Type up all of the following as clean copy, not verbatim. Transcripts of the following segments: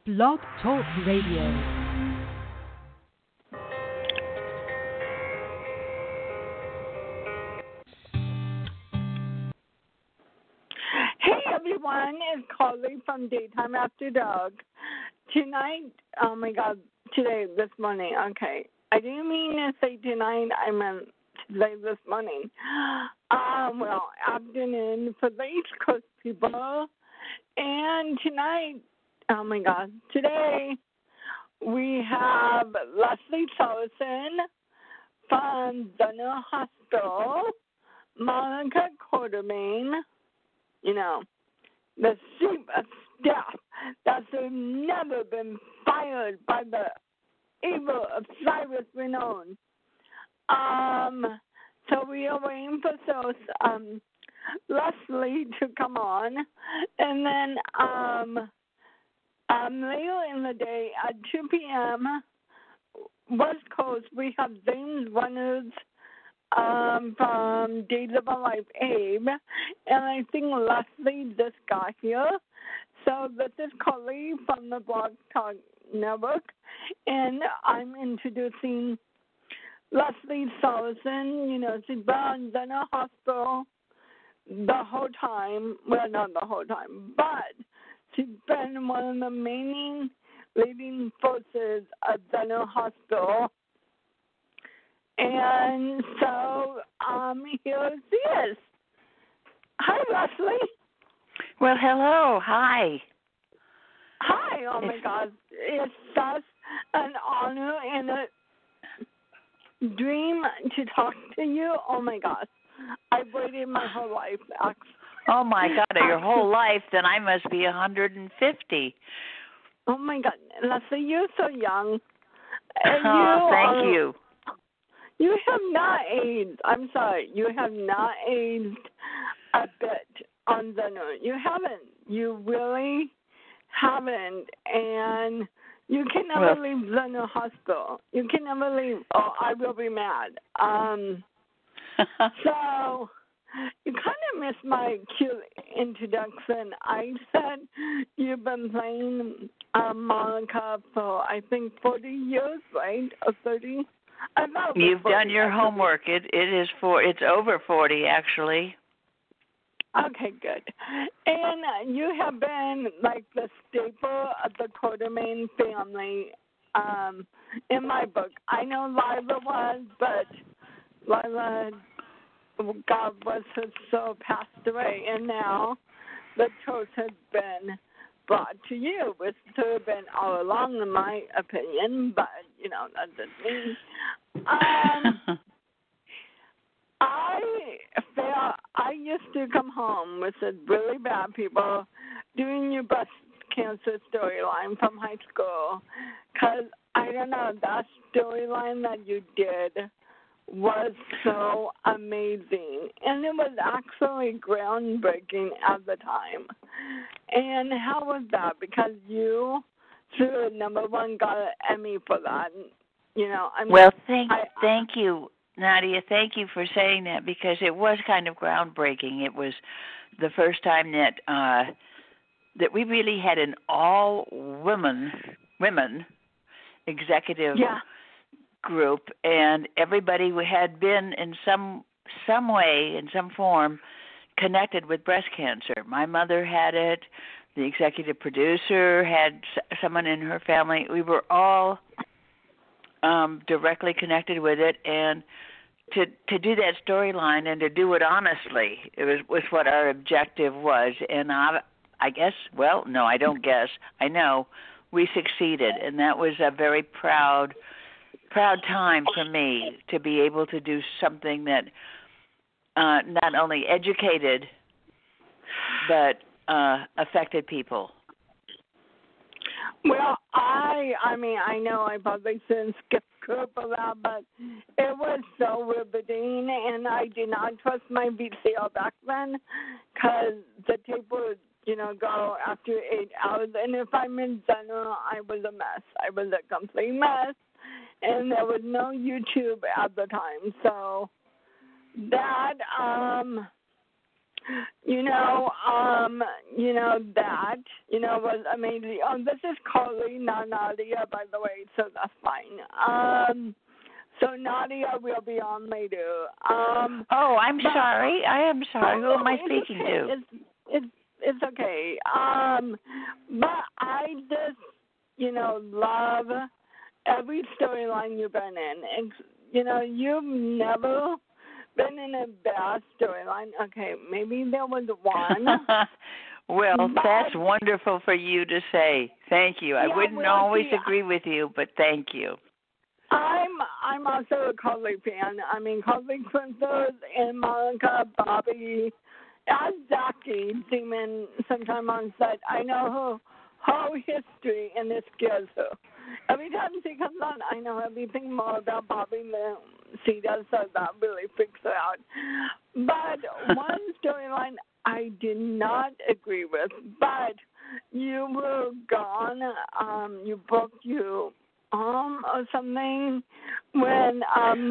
Blog Talk Radio. Hey everyone, it's Carly from Daytime After Dark. Tonight, oh my God, this morning, okay. I didn't mean to say tonight, I meant today, this morning. Afternoon for the East Coast people. And tonight, oh my God, today we have Leslie Sullivan from Dunner Hospital, Monica Quartermain, you know, the chief of staff that's never been fired by the evil of Cyrus Renaud. So we are waiting for Leslie to come on, and then later in the day at 2 p.m. West Coast, we have James Reynolds from Days of Our Life, Abe, and I think Leslie just got here. So this is Carly from the Blog Talk Network, and I'm introducing Leslie Sullivan. You know, she's been in a hospital the whole time. Well, not the whole time, but she's been one of the main leading forces at Dunner Hospital. And so here she is. Hi, Leslie. Well, hello. Hi. Hi. Oh, my God. It's such an honor and a dream to talk to you. Oh, my God. I've waited my whole life. Oh, my God. Your whole life? Then I must be 150. Oh, my God. Leslie, you're so young. And thank you. You have not aged. I'm sorry. You have not aged a bit on Dunner. You haven't. You really haven't. And you can never leave Dunner Hospital. You can never leave. Oh, I will be mad. So you kind of missed my cute introduction. I said you've been playing Monica for, I think, 40 years, right? Or 30? You've done your homework. It's over 40 actually. Okay, good. And you have been like the staple of the Quartermain family in my book. I know Lila was, but Lila, God bless her soul, passed away, and now the torch has been brought to you, which should have been all along, in my opinion, but, you know, that doesn't mean. I used to come home with the really bad people doing your breast cancer storyline from high school, because, I don't know, that storyline that you did was so amazing, and it was actually groundbreaking at the time. And how was that? Because you, through #1, got an Emmy for that. You know, thank you, Nadia. Thank you for saying that, because it was kind of groundbreaking. It was the first time that we really had an all women executive group, and everybody had been in some way, in some form, connected with breast cancer. My mother had it. The executive producer had someone in her family. We were all directly connected with it, and to do that storyline and to do it honestly, it was what our objective was. And I guess, well, no, I don't guess. I know we succeeded, and that was a very proud time for me to be able to do something that not only educated but affected people. Well, I mean, I know I probably shouldn't skip for that, but it was so riveting, and I did not trust my VCR back then, because the tape would, you know, go after 8 hours, and if I'm in Dunner, I was a mess. I was a complete mess, and there was no YouTube at the time, so that That, was amazing. This is Carly, not Nadia, by the way, so that's fine. So Nadia will be on later. Oh, I'm sorry. I am sorry. Who am I speaking to? It's okay. But I just, love every storyline you've been in. And, you've never been in a bad storyline. Okay, maybe there was one. Well, that's wonderful for you to say. Thank you. I wouldn't always agree with you, but thank you. I'm also a Carly fan. I mean, Carly Princess and Monica, Bobby, as Jackie Demon sometime on set. I know her whole history, and it scares her. Every time she comes on, I know everything more about Bobby than she does, so that really freaks her out. But one storyline I did not agree with, but you were gone. You broke your arm or something when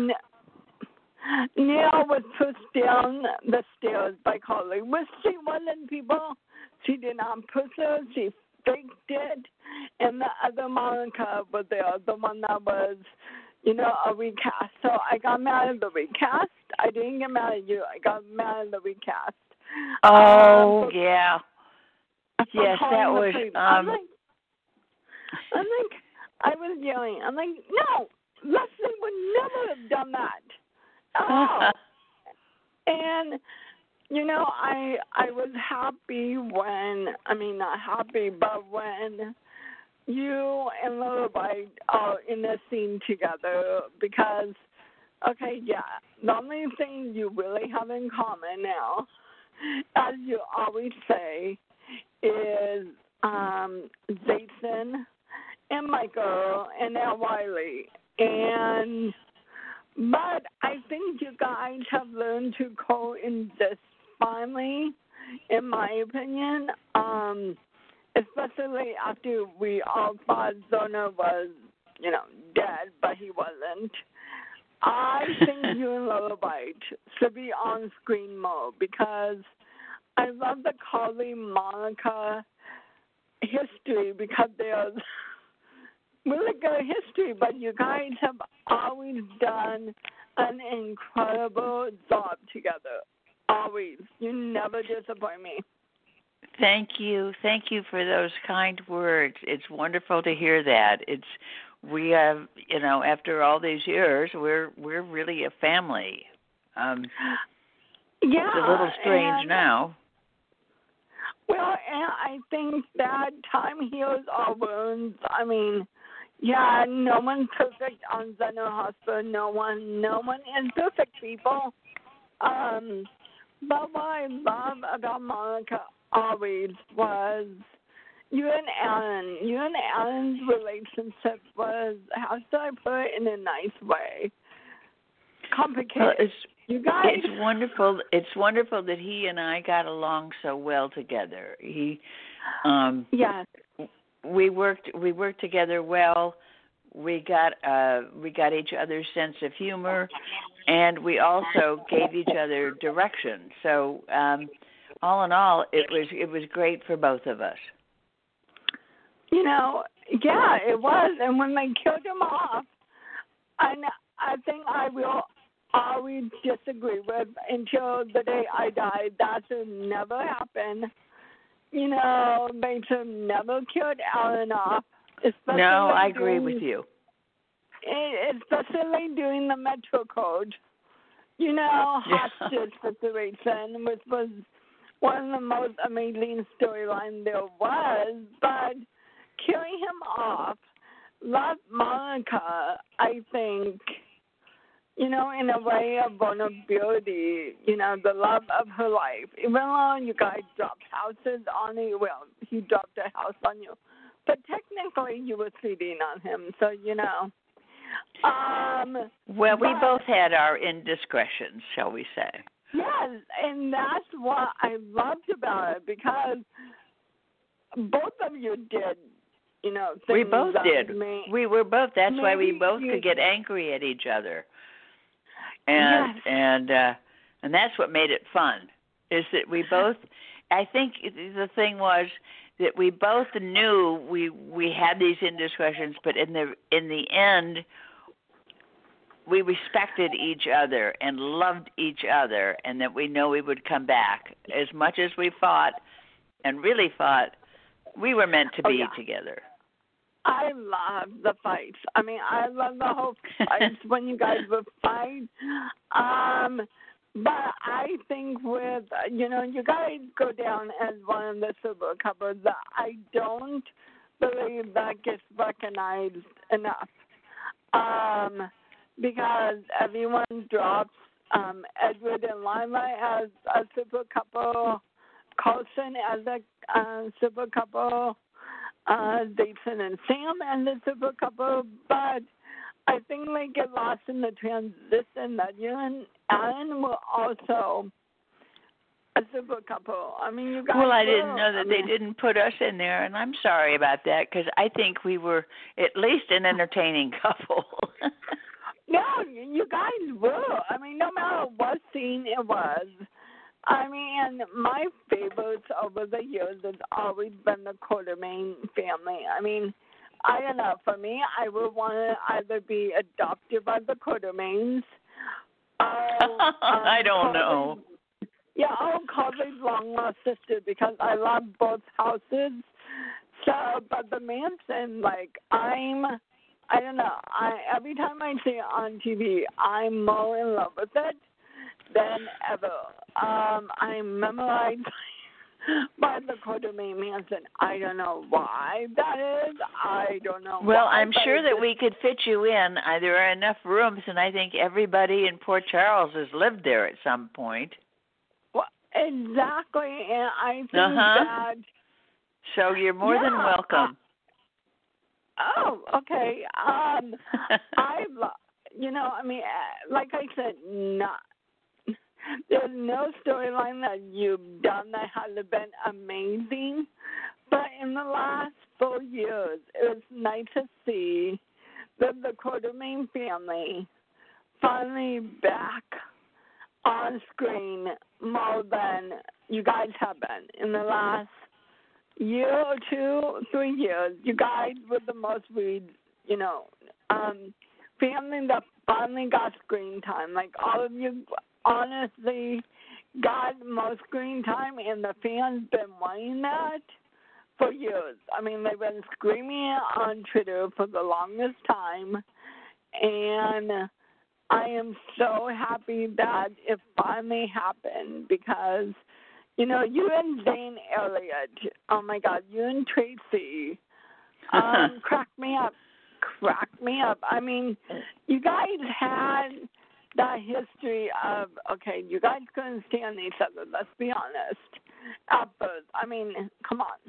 Neil was pushed down the stairs by Carly. Which she wasn't, people. She did not push her. She faked it. And the other Monica was there, the one that was, a recast. So I got mad at the recast. I didn't get mad at you. I got mad at the recast. Oh, yeah. Yes, that was. I'm like, I was yelling. I'm like, no, Leslie would never have done that. Oh. And, I was happy not happy, but when you and Lullaby are in a scene together, because, okay, yeah, the only thing you really have in common now, as you always say, is Jason and Michael and now Wiley. But I think you guys have learned to coexist finally, in my opinion, especially after we all thought Zona was, dead, but he wasn't. I think you and Lullaby should be on screen more because I love the Carly Monica history because there's really good history, but you guys have always done an incredible job together. Always. You never disappoint me. Thank you. Thank you for those kind words. It's wonderful to hear that. We have, after all these years, we're really a family. It's a little strange now. Well, and I think that time heals all wounds. I mean, yeah, no one's perfect on General Hospital. No one is perfect, people. But what I love about Monica always was you and Alan. You and Alan's relationship was, how should I put it in a nice way? Complicated. Well, you guys. It's wonderful. It's wonderful that he and I got along so well together. Yes. We worked together well. We got each other's sense of humor, and we also gave each other direction. So, all in all, it was great for both of us. Yeah, it was. And when they killed him off, I think I will always disagree with until the day I die. That should never happen. They should never killed Alan off. No, I agree with you. Especially during the Metro Code. Hostage situation, which was one of the most amazing storylines there was. But killing him off, love Monica, I think, in a way of vulnerability, the love of her life. Even though you guys dropped houses on you, well, he dropped a house on you. But technically, you were cheating on him, so, Well, we both had our indiscretions, shall we say. Yes, and that's what I loved about it, because both of you did, things we both did. Me. We were both. That's Maybe why we both could get angry at each other. Yes. And that's what made it fun. is that we both. I think the thing was that we both knew we had these indiscretions, but in the end, we respected each other and loved each other, and that we know we would come back. As much as we fought, and really fought, we were meant to be together. I love the fights. I mean, I love the whole fights when you guys would fight. But I think with, you guys go down as one of the super couples that I don't believe that gets recognized enough. Because everyone drops Edward and Lila as a super couple, Coulson as a super couple, Dayton and Sam as a super couple, but I think they get lost in the transition that you and Alan were also a super couple. I mean, you guys. Well, I didn't know that they didn't put us in there, and I'm sorry about that because I think we were at least an entertaining couple. No, you guys were. I mean, no matter what scene it was. I mean, my favorites over the years has always been the Quartermain family. I mean, I don't know. For me, I would want to either be adopted by the Quartermains. I don't know. Yeah, Colby's long lost sister because I love both houses. So, but the Manson, I don't know. Every time I see it on TV, I'm more in love with it than ever. I'm memorized by the Quartermain Manson. I don't know why that is. I don't know. Well, why, I'm sure that we could fit you in. There are enough rooms, and I think everybody in Port Charles has lived there at some point. Well, exactly, and I think that. So you're more than welcome. Oh, okay. Like I said, there's no storyline that you've done that hasn't been amazing. But in the last 4 years, it was nice to see that the Quartermain family finally back on screen more than you guys have been in the last year or 2, 3 years. You guys were the most family that finally got screen time. Like all of you honestly got most screen time, and the fans been wanting that for years. I mean, they've been screaming it on Twitter for the longest time, and I am so happy that it finally happened because, you and Zane Elliott, oh my God, you and Tracy, cracked me up. I mean, you guys had that history of, okay, you guys couldn't stand each other, let's be honest, at first. I mean, come on.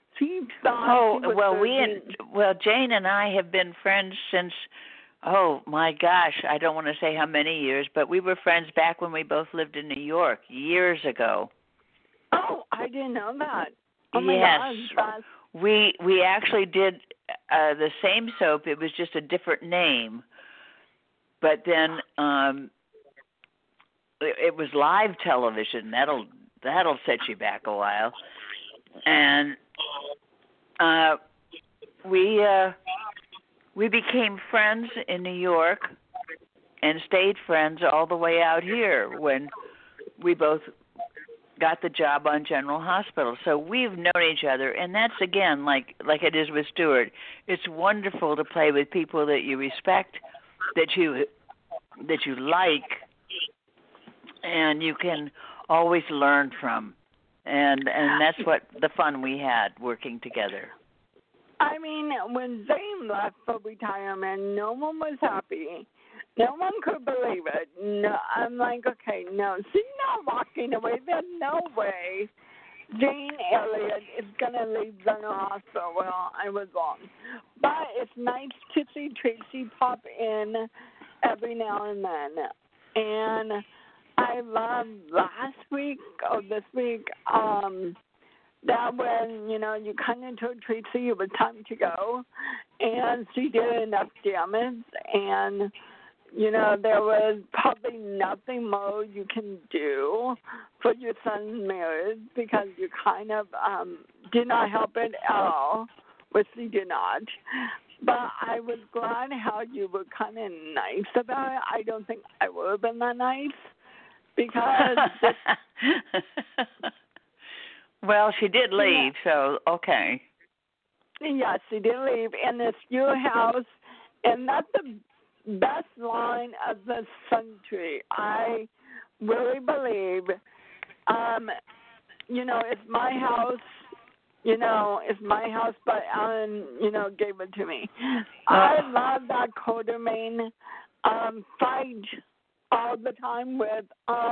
Jane and I have been friends since, oh my gosh, I don't want to say how many years, but we were friends back when we both lived in New York years ago. Oh, I didn't know that. Oh my gosh. We actually did the same soap. It was just a different name. But then it was live television. That'll set you back a while. And we became friends in New York and stayed friends all the way out here when we both got the job on General Hospital. So we've known each other, and that's, again, like it is with Stuart. It's wonderful to play with people that you respect, that you like, and you can always learn from. And that's what the fun we had working together. I mean, when Zane left for retirement, no one was happy. No one could believe it. No, I'm like, okay, no. She's not walking away. There's no way Jane Elliott is going to leave General Hospital. Well, I was wrong. But it's nice to see Tracy pop in every now and then. And I love last week or this week that when, you kind of told Tracy it was time to go. And she did enough damage. And there was probably nothing more you can do for your son's marriage because you kind of did not help it at all, which you did not. But I was glad how you were kind of nice about it. I don't think I would have been that nice because... Well, she did leave, so okay. Yes, she did leave in this new house, and that's the best line of the century. I really believe, it's my house. It's my house, but Alan, gave it to me. I love that Quartermain fight all the time with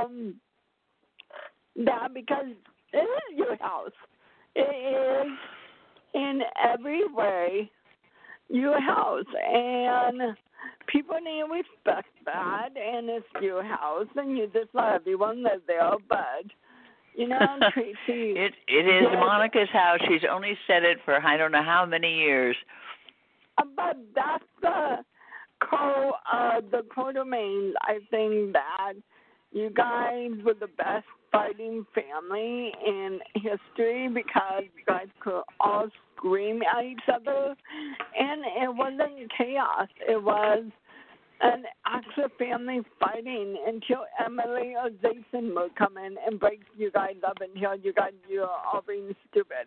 that because it is your house. It is in every way your house, and people need to respect that, and it's your house, and you just let everyone live there, but, Tracy... it is Monica's house. She's only said it for I don't know how many years. But that's the Quartermains. I think that you guys were the best fighting family in history because you guys could all scream at each other, and it wasn't chaos. It was an actual family fighting until Emily or Jason would come in and break you guys up until you're all being stupid.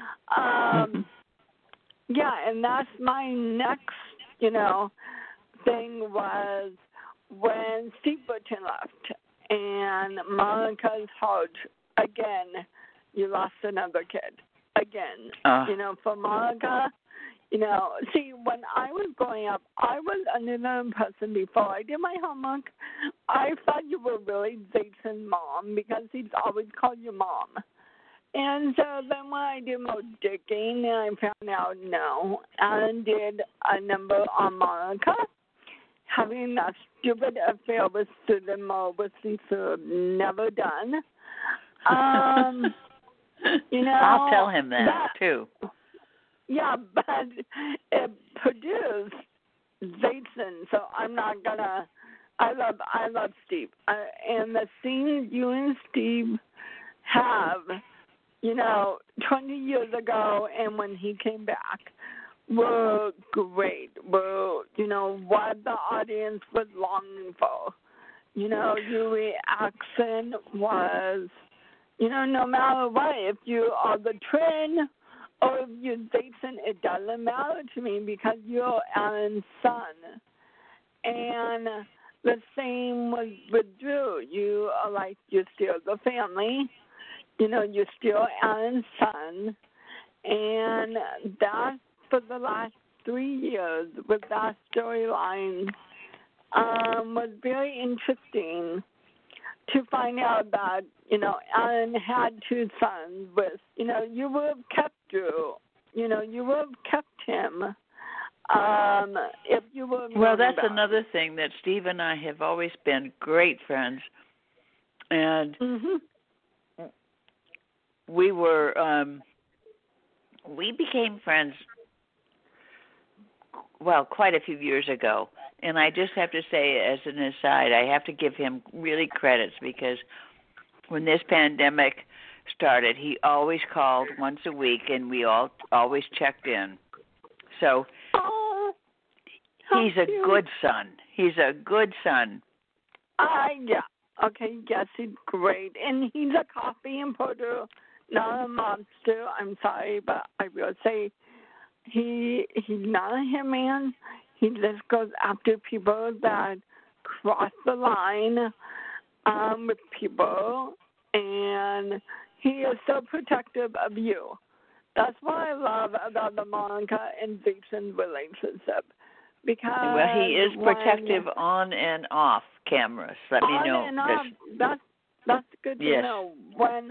Yeah, and that's my next, thing was when Steve Burton left and Monica's heart, again, you lost another kid. Again, for Monica, see, when I was growing up, I was another person before I did my homework. I thought you were really Jason's mom because he's always called you mom. And so then when I did more digging, I found out no. Alan did a number on Monica having that stupid affair with Susan Moore, which he should have never done. I'll tell him that too. Yeah, but it produced Jason, so I'm not gonna. I love Steve, and the scenes you and Steve have, 20 years ago, and when he came back, were great. Were what the audience was longing for. Your reaction was, no matter what, if you are the trend. Or if you're Jason, it doesn't matter to me because you're Alan's son. And the same was with Drew. You are like, you're still the family. You're still Alan's son. And that, for the last 3 years, with that storyline, was very interesting to find out that, Alan had 2 sons with, you would have kept Drew. You would have kept him if you were... Well, that's another thing, that Steve and I have always been great friends. And we were, we became friends, quite a few years ago. And I just have to say, as an aside, I have to give him really credits because when this pandemic started, he always called once a week, and we all always checked in. So he's a good son. He's a good son. Yeah. Okay, yes, he's great. And he's a coffee importer, not a monster. I'm sorry, but I will say he's not a hitman. He just goes after people that cross the line with people, and he is so protective of you. That's what I love about the Monica and Jason relationship. Because he is protective on and off cameras. Let me know. On and off. That's good to know. When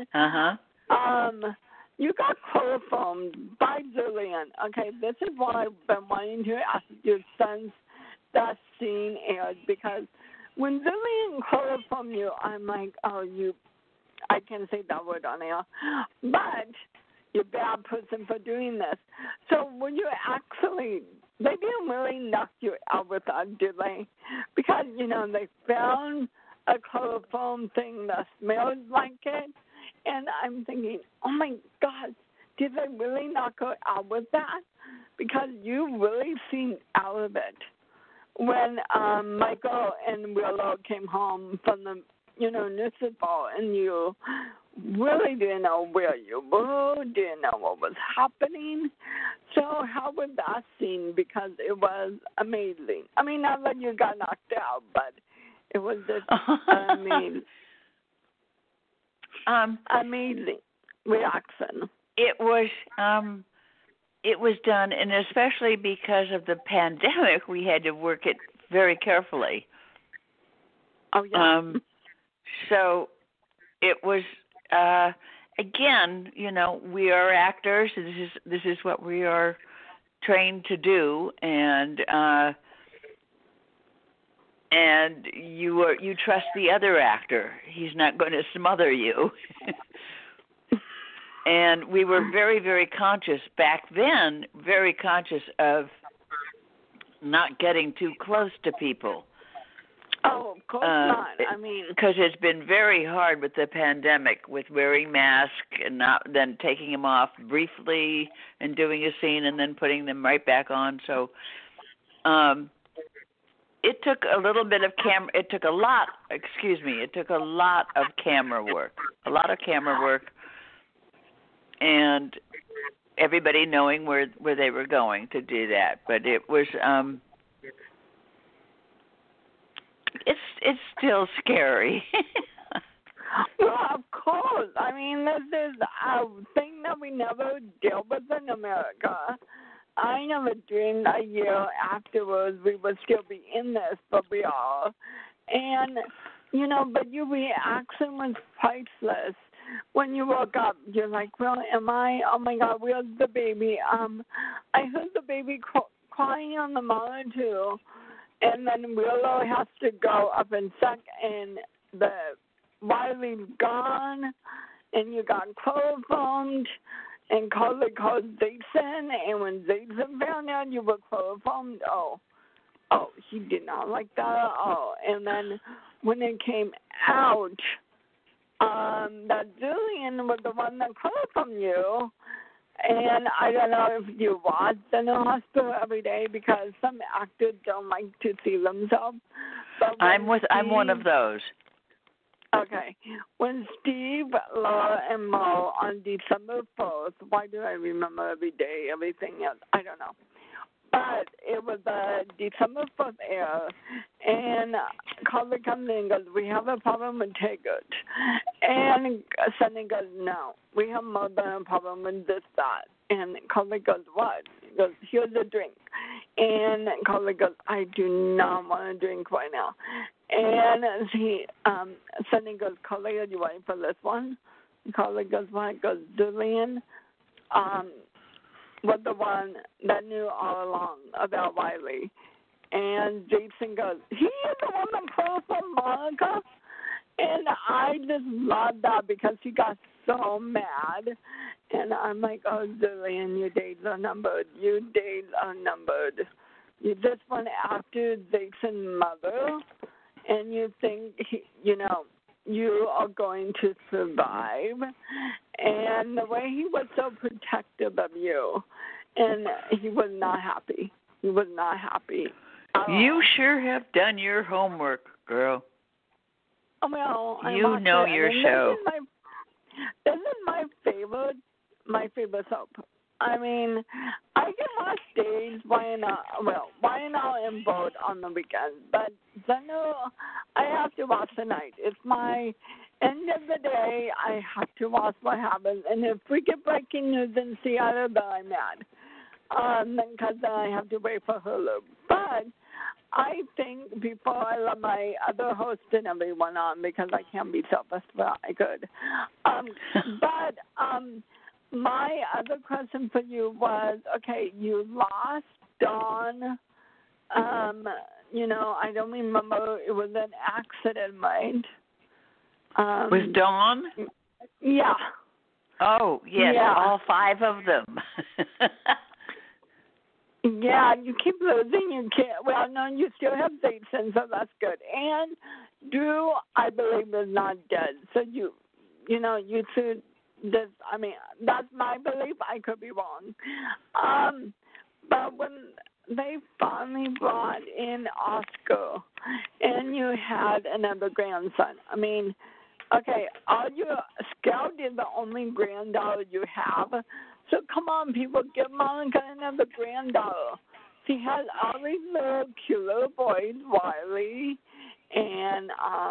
you got chloroformed by Jillian. Okay, this is what I've been wanting to ask your son's that scene aired, because when Jillian chloroformed you, I'm like, I can't say that word on air, but you're a bad person for doing this. So when you actually they didn't really knock you out with that, did they? Because, they found a chloroform thing that smelled like it, and I'm thinking, oh my God, did they really knock her out with that? Because you really seemed out of it. When Michael and Willow came home from the, nurse's ball, and you really didn't know where you were, didn't know what was happening. So how was that scene? Because it was amazing. I mean, not that you got knocked out, but it was just amazing. Amazing reaction. It was done, and especially because of the pandemic, we had to work it very carefully. Oh yeah. So it was again, we are actors. This is what we are trained to do, and you trust the other actor. He's not going to smother you. And we were very, very conscious back then, very conscious of not getting too close to people. Oh, of course not. I mean, because it's been very hard with the pandemic, with wearing masks and then taking them off briefly and doing a scene and then putting them right back on. So it took a little bit of It took a lot of camera work, and everybody knowing where they were going to do that. But it was. It's still scary. Well, of course. I mean, this is a thing that we never dealt with in America. I never dreamed a year afterwards we would still be in this, but we are. And, but your reaction was priceless. When you woke up, you're like, well, am I? Oh, my God, where's the baby? I heard the baby crying on the monitor. And then Willow has to go up and check, and the Wiley's gone, and you got chloroformed, and Carly called Jason, and when Jason found out you were chloroformed, oh, he did not like that at all. And then when it came out, that Julian was the one that chloroformed you. And I don't know if you watch the New Hospital every day, because some actors don't like to see themselves. But I'm one of those. Okay. When Steve, Laura, and Mo on December 4th, why do I remember every day, everything else? I don't know. But it was the December 4th air, and Carly comes in and goes, we have a problem with Taggart. And Sunny goes, no, we have more than a problem with this, that. And Carly goes, what? He goes, here's a drink. And Carly goes, I do not want to drink right now. And Sunny goes, Carly, are you ready for this one? And Carly goes, what? Goes, Julian, was the one that knew all along about Wiley. And Jason goes, he is the one that called from Monica? And I just loved that because he got so mad. And I'm like, oh, Julian, your days are numbered. Your days are numbered. You just went after Jason's mother, and you think, you are going to survive. And the way he was so protective of you, and he was not happy. He was not happy. You sure have done your homework, girl. Well, you know your show. This is my favorite soap. I mean, I can watch Days, YNL and Boat on the weekends, but Zeno, I have to watch tonight. It's my end of the day. I have to watch what happens, and if we get breaking news in Seattle, then I'm mad, because then I have to wait for Hulu. But I think before I let my other host and everyone on, because I can't be selfish, but I could. My other question for you was, okay, you lost Dawn. I don't remember. It was an accident, right? Was Dawn? Yeah. Oh, yes, yeah. All 5 of them. Yeah, you keep losing. You can't. Well, no, you still have Dayton, so that's good. And Drew, I believe, is not dead. So you should. This, I mean, that's my belief. I could be wrong. But when they finally brought in Oscar, and you had another grandson. I mean, okay, Scout is the only granddaughter you have. So come on, people, give Monica another granddaughter. She has all these little cute little boys, Wiley and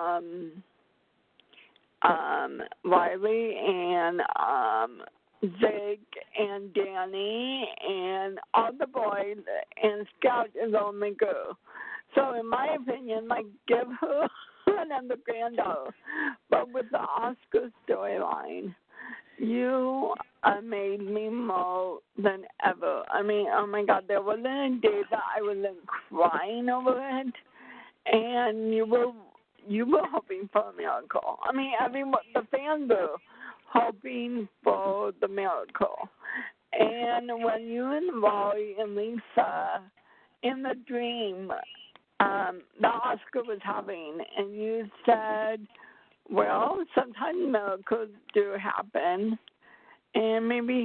Zig and Danny and all the boys, and Scout is the only girl. So in my opinion, give her another granddaughter. But with the Oscar storyline, you made me more than ever. I mean, oh my God, there wasn't a day that I wasn't crying over it, and you were hoping for a miracle. I mean, the fans were hoping for the miracle. And when you and Wally and Lisa in the dream that Oscar was having, and you said, well, sometimes miracles do happen, and maybe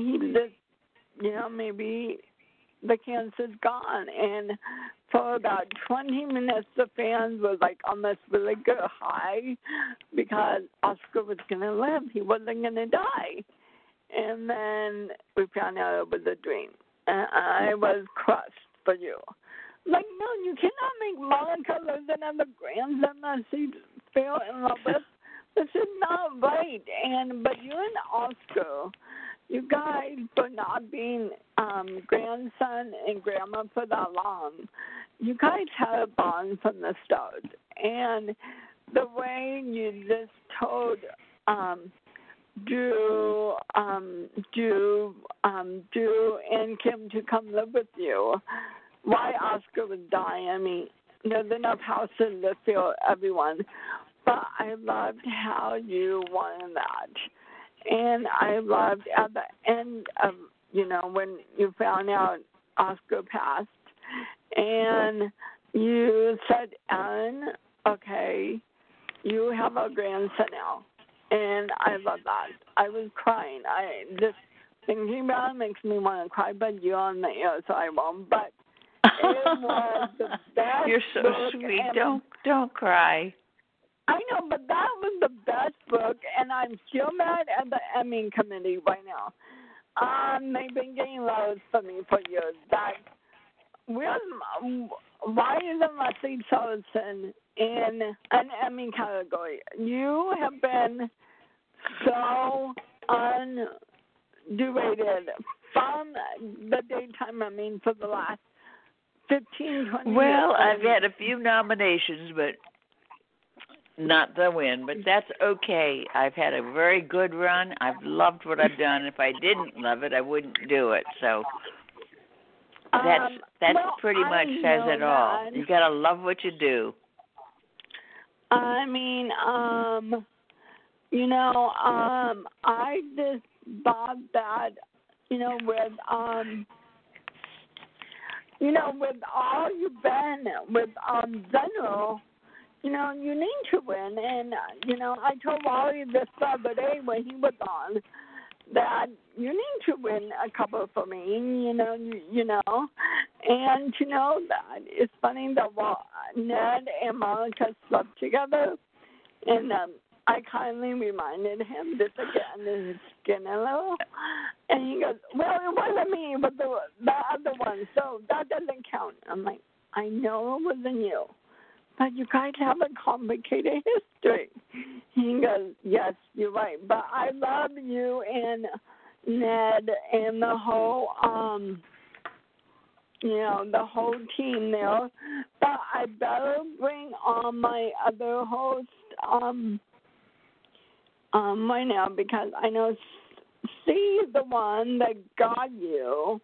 maybe the cancer's gone. And for about 20 minutes, the fans were on this really good high because Oscar was going to live. He wasn't going to die. And then we found out it was a dream. And I was crushed for you. No, you cannot make Monica lose another grandson that she fell in love with. This is not right. But you and Oscar, you guys, for not being grandson and grandma for that long, you guys had a bond from the start. And the way you just told Drew and Kim to come live with you, why Oscar was dying. I mean, there's enough houses to fill everyone. But I loved how you wanted that. And I loved at the end of, when you found out Oscar passed, and you said, Ellen, okay, you have a grandson now. And I love that. I was crying. I just thinking about it makes me want to cry, but you're on the air, so I won't. But it was the best. You're so sweet. Don't cry. I know, but that was the best book, and I'm still mad at the Emmy committee right now. They've been getting loads for me for years. Why isn't Leslie Charlton in an Emmy category? You have been so underrated from the daytime Emmy for the last 15, 20 years. Well, I've had a few nominations, but not the win, but that's okay. I've had a very good run. I've loved what I've done. If I didn't love it, I wouldn't do it. So that's pretty much says it all. You gotta love what you do. I mean, I just thought that, with all you've been with General. You need to win. And, I told Wally this the other day when he was on that you need to win a couple for me, And to know that it's funny that Ned and Monica slept together. And I kindly reminded him this again, his skin a little. And he goes, well, it wasn't me, but the other one, so that doesn't count. I'm like, I know it wasn't you. But you guys have a complicated history. He goes, yes, you're right. But I love you and Ned and the whole, the whole team there. But I better bring on my other host right now because I know she's the one that got you.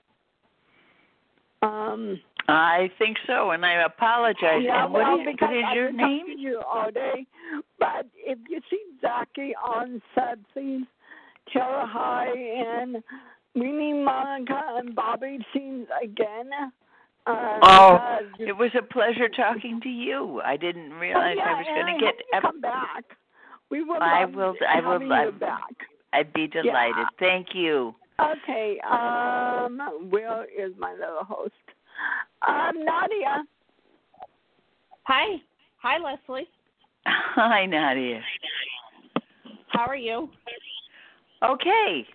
I think so, and I apologize. Yeah, and what is your name? You all day, but if you see Jackie on set, please tell her hi. And we need Monica and Bobby scenes again It was a pleasure talking to you. I didn't realize I was going to get. Come back. We will. I will. You back. I'd be delighted. Yeah. Thank you. Okay. Will is my little host. Nadia. Hi. Hi, Leslie. Hi, Nadia. How are you? Okay.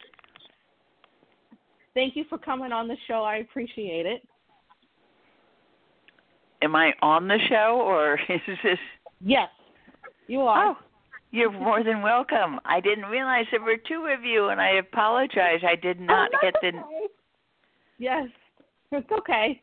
Thank you for coming on the show. I appreciate it. Am I on the show, or is this? Yes, you are. Oh, you're more than welcome. I didn't realize there were two of you, and I apologize. I did not get the. Yes, it's okay.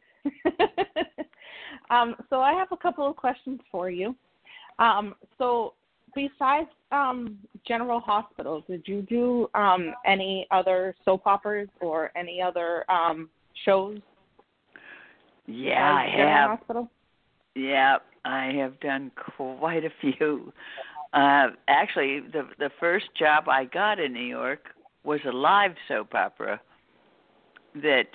So I have a couple of questions for you. So besides General Hospital, did you do any other soap operas or any other shows? Yeah, I General have. Hospital? Yeah, I have done quite a few. Actually, the first job I got in New York was a live soap opera that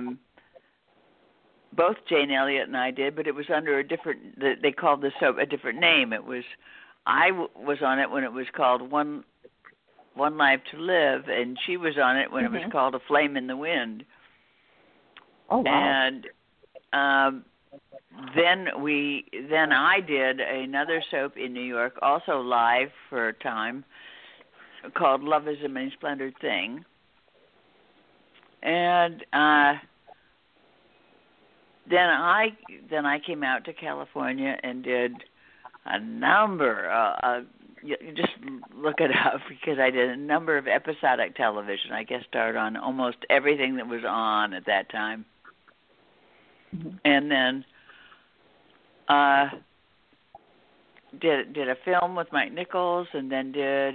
both Jane Elliott and I did, but it was under a different. They called the soap a different name. It was I was on it when it was called One Life to Live, and she was on it when it was called A Flame in the Wind. Oh wow! And then I did another soap in New York, also live for a time, called Love Is a Many Splendored Thing. And then I came out to California and did a number. You just look it up, because I did a number of episodic television. I guest starred on almost everything that was on at that time. And then did a film with Mike Nichols, and then did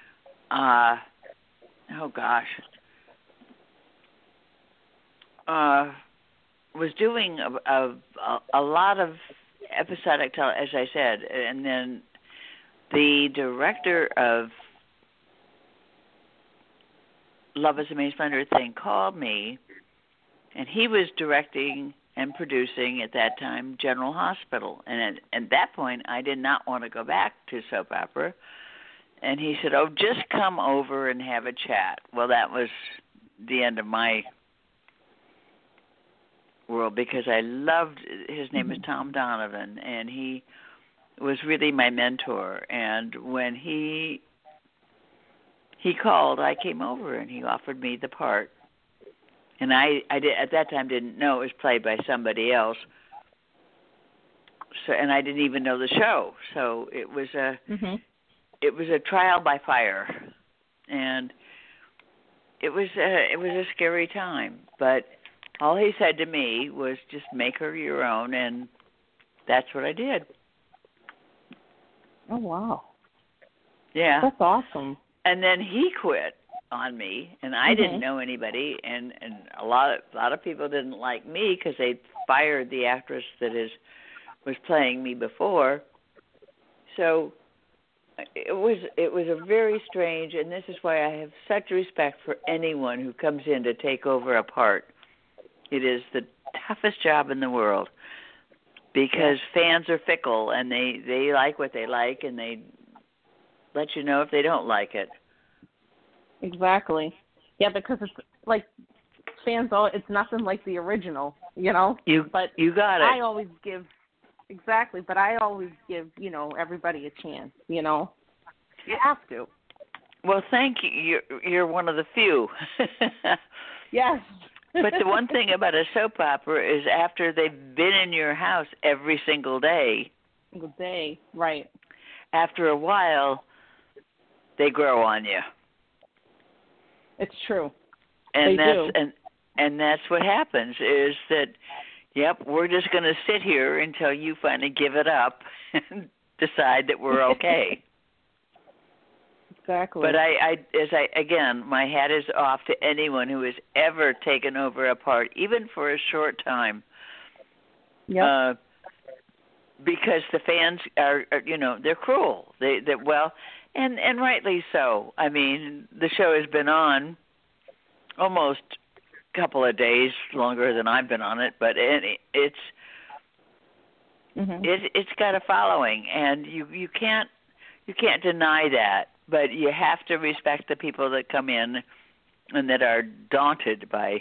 was doing a lot of episodic as I said, and then the director of Love Is a Many Splendored Thing called me, and he was directing and producing at that time General Hospital. And at that point, I did not want to go back to soap opera. And he said, "Oh, just come over and have a chat." Well, that was the end of my world, because I loved, his name is Tom Donovan, and he was really my mentor. And when he called, I came over, and he offered me the part. And I did, at that time, didn't know it was played by somebody else. So, and I didn't even know the show. So it was a trial by fire, and it was a scary time. But all he said to me was, just make her your own, and that's what I did. Oh wow! Yeah, that's awesome. And then he quit on me, and I didn't know anybody, and a lot of people didn't like me because they fired the actress that was playing me before. So it was a very strange, and this is why I have such respect for anyone who comes in to take over a part. It is the toughest job in the world, because fans are fickle, and they like what they like, and they let you know if they don't like it. Exactly. Yeah, because it's like fans, it's nothing like the original, you know? You got it. I always give, but I always give, everybody a chance, You have to. Well, thank you. You're one of the few. Yes. But the one thing about a soap opera is, after they've been in your house every single day, right. After a while, they grow on you. It's true. And they do. And that's what happens, is that, we're just going to sit here until you finally give it up and decide that we're okay. Exactly. But again, my hat is off to anyone who has ever taken over a part, even for a short time. Yep. Because the fans are they're cruel. And rightly so. I mean, the show has been on almost couple of days longer than I've been on it, but it's it's got a following, and you can't deny that. But you have to respect the people that come in and that are daunted by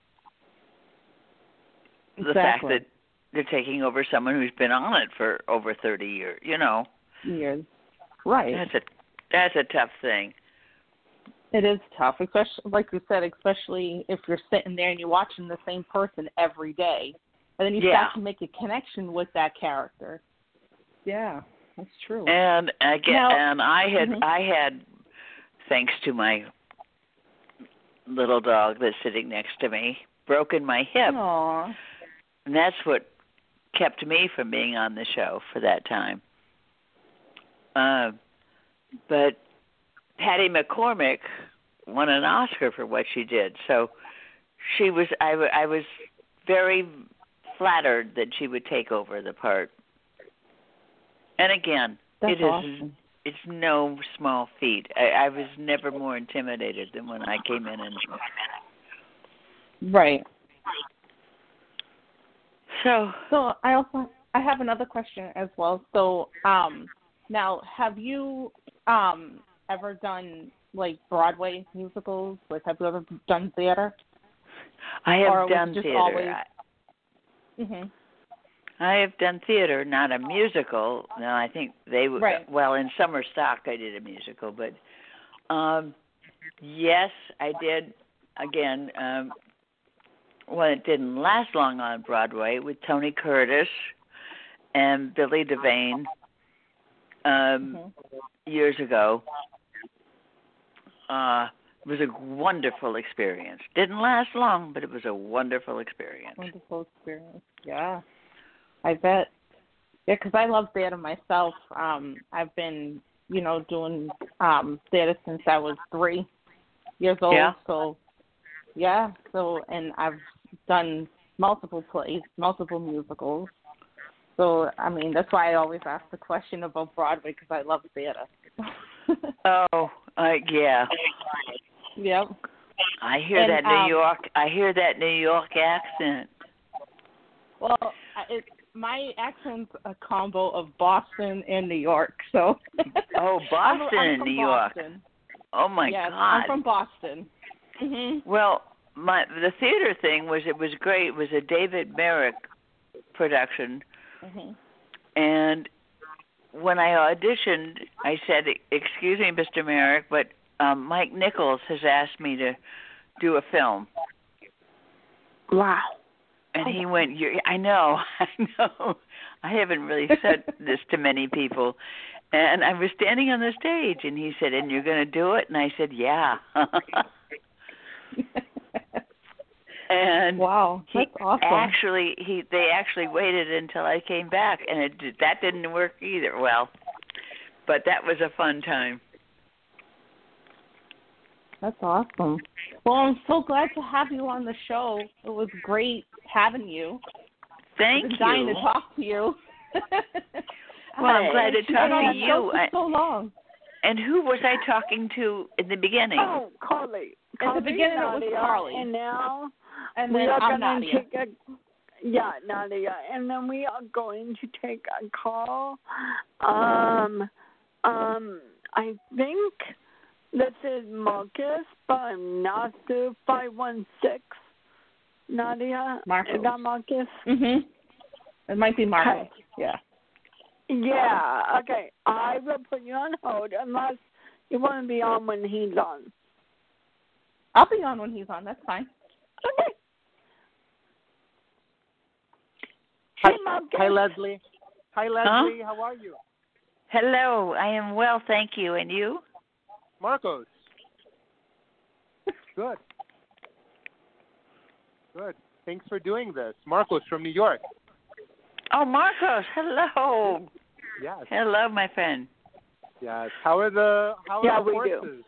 the fact that they're taking over someone who's been on it for over 30 years. Years, right? That's a tough thing. It is tough, especially like you said, especially if you're sitting there and you're watching the same person every day, and then you start to make a connection with that character. Yeah, that's true. And I had, thanks to my little dog that's sitting next to me, broken my hip. Aww. And that's what kept me from being on the show for that time. But Patty McCormick won an Oscar for what she did. So I was very flattered that she would take over the part. And again, awesome. It's no small feat. I was never more intimidated than when I came in and right. So I have another question as well. So now, have you ever done like Broadway musicals? Like, have you ever done theater? I have done theater. Always... I have done theater, not a musical. No, I think they would. Right. Well, in Summer Stock, I did a musical, but yes, I did. Again, well, it didn't last long on Broadway with Tony Curtis and Billy Devane years ago. It was a wonderful experience. Didn't last long, but it was a wonderful experience. Wonderful experience, yeah. I bet. Yeah, because I love theater myself. I've been, doing theater since I was 3 years old. Yeah. So, yeah. So, and I've done multiple plays, multiple musicals. So, I mean, that's why I always ask the question about Broadway, because I love theater. Yeah. Yep. I hear that New York. I hear that New York accent. Well, my accent's a combo of Boston and New York, so. Oh, Boston and New York. Oh my God. I'm from Boston. Well, the theater thing was great. It was a David Merrick production, and when I auditioned, I said, "Excuse me, Mr. Merrick, but Mike Nichols has asked me to do a film." Wow. And he went, I know. I haven't really said this to many people. And I was standing on the stage, and he said, "And you're going to do it?" And I said, "Yeah." And wow, that's awesome. They actually waited until I came back, and that didn't work either. Well, but that was a fun time. That's awesome. Well, I'm so glad to have you on the show. It was great having you. Thank you. Dying to talk to you. Well, I'm glad to talk to you. For so long. And who was I talking to in the beginning? Oh, Carly. In the beginning, Nadia, it was Carly. And now we are going Nadia. to take Nadia. And then we are going to take a call. I think this is Marcus, but I'm not sure. 516. Nadia? Marcus. Is that Marcus? It might be Marcus. Okay. Yeah. Yeah, okay. I will put you on hold unless you want to be on when he's on. I'll be on when he's on. That's fine. Okay. Hi, Leslie. Hi, Leslie. How are you? Hello. I am well, thank you. And you? Marcos. Good. Good. Thanks for doing this. Marcos from New York. Oh, Marcos. Hello. Yes. Hello, my friend. Yes. How are the horses? Do.